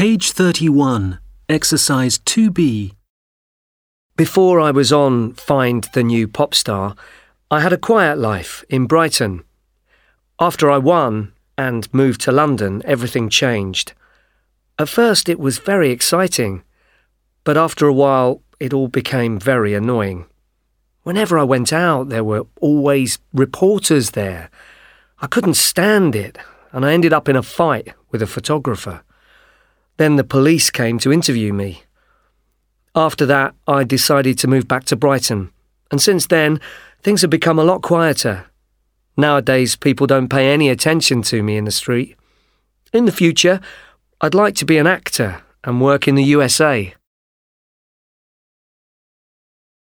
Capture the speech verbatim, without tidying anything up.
Page thirty-one, Exercise two B. Before I was on Find the New Pop Star, I had a quiet life in Brighton. After I won and moved to London, everything changed. At first it was very exciting, but after a while it all became very annoying. Whenever I went out, there were always reporters there. I couldn't stand it, and I ended up in a fight with a photographer. Then the police came to interview me. After that, I decided to move back to Brighton, and since then, things have become a lot quieter. Nowadays, people don't pay any attention to me in the street. In the future, I'd like to be an actor and work in the U S A.